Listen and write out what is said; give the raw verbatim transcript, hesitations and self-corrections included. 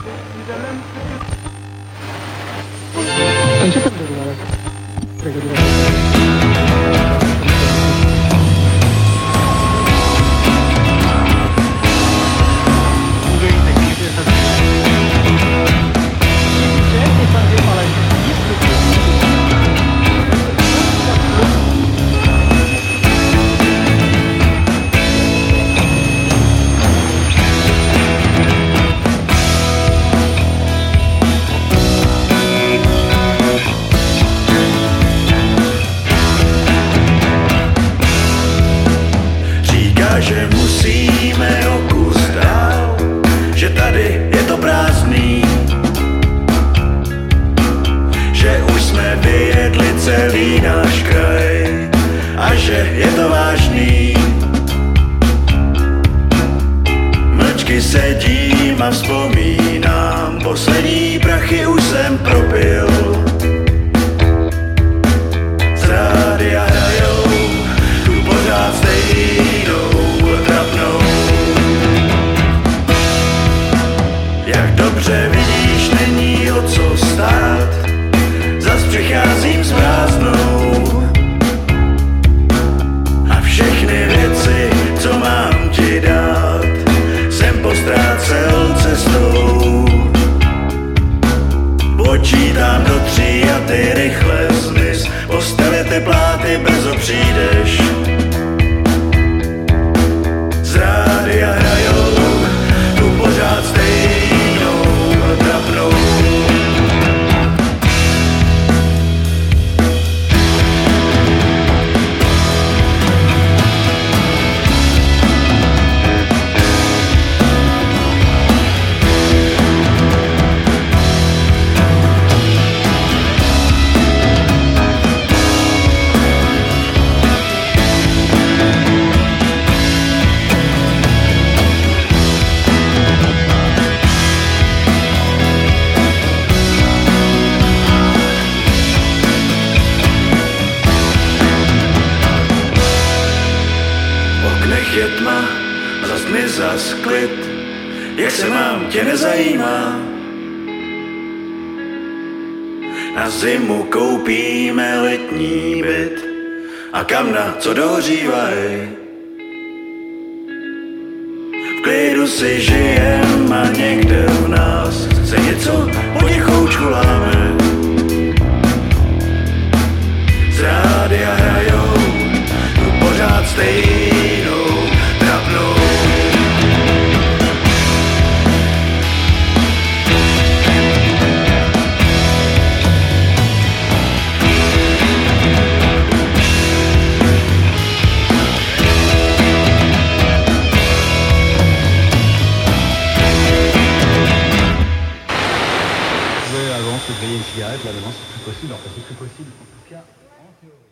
Non c'è tempo di durare. Prego di durare. Že musíme o kus dál, že tady je to prázdný, že už jsme vyjedli celý náš kraj a že je to vážný. Mlčky sedím a vzpomínám, poslední prachy už jsem propil. Z rádia hrajou tu pořád stejnou trapnou. Jak dobře vidíš, není o co stát, zas přicházím s prázdnou. A všechny věci, co mám ti dát, jsem postrácel cestou. Počítám do tří a ty rychle zmiz, postavit ty pláty, brzo přijdeš. Z rádia hrajou tu pořád stejnou trapnou. Je tma, zas mi zas klid, jak se mám, tě nezajímá. Na zimu koupíme letní byt a kamna, co dohřívaj. V klidu si žijem a někde v nás se něco potichoučku láme. Z rádia hrajou tu pořád stejnou trapnou. Avant, se griller une cigarette, là maintenant c'est plus possible, enfin c'est plus possible en tout cas en théorie.